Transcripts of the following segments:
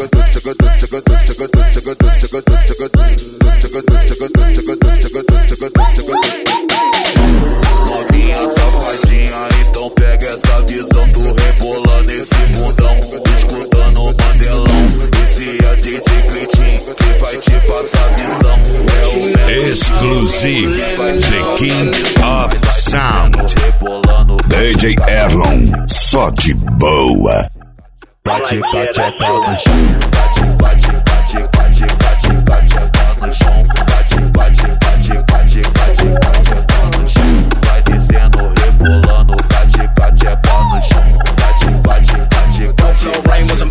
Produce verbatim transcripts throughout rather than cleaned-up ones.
Novinha safadinha, então pega essa visão. Tu rebolando esse mundão, escutando o Mandelão. Esse é D J Cleitinho que vai te passar visão. É o Exclusive, The King of Sound, D J Erlon, só de boa. Bate, bate, bate no chão. Bate, bate, bate, bate, bate, bate no chão. Bate, bate, bate, bate, bate, bate no chão. Vai descendo, rebolando, bate, bate, no chão. Bate, bate, bate, bate, bate, bate,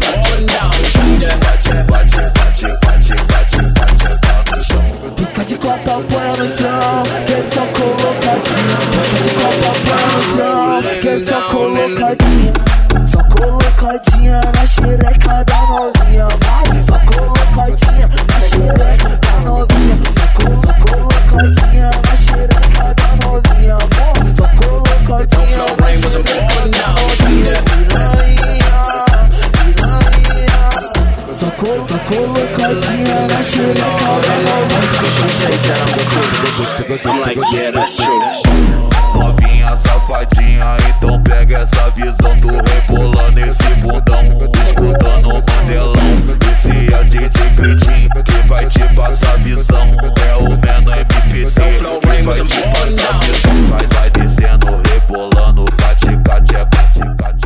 bate, bate, bate, bate no chão. Fica de copa, põe no chão, que é só colocadinha. Fica de copa, põe no chão, que é só colocadinha. Só colocadinha na xereca da novinha, vai. Só colocadinha na xereca da novinha. Só colocadinha na xereca da novinha, amor. Só colocadinha na xereca da novinha. Piranha, piranha. Só colocadinha na xereca da novinha. Novinha safadinha, então pega essa visão. Tu rebolando esse bundão, escutando o Mandelão. Esse é D J Cleitinho que vai te passar visão. É o Menor M P C que vai te passar visão. Vai, vai descendo, rebolando, bate, bate, bate, bate,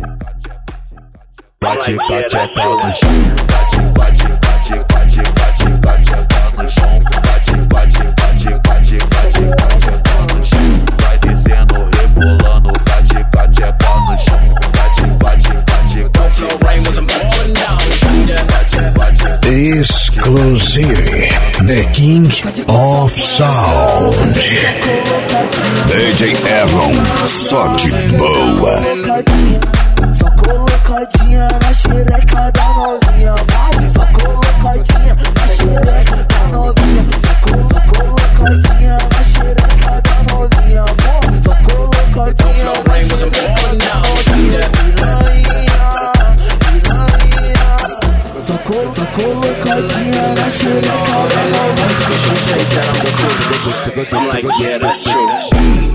bate, bate, bate no chão. Bate, bate, bate, bate, bate, bate, bate no chão. Bate, bate, bate, bate, bate, bate, bate no chão. Vai descendo, rebolando, bate, bate, bate no chão. Bate, bate, bate, bate, bate, bate. Exclusive, The King of Sound, D J Erlon, só de boa. Só colocadinha na xereca da novinha, vai. Só colocadinha na xereca da novinha. Só colocadinha na xereca da novinha, amor. Só colocadinha na xereca da novinha. Piranha, piranha. Só colocadinha na xereca da novinha. I'm like, yeah, that's true.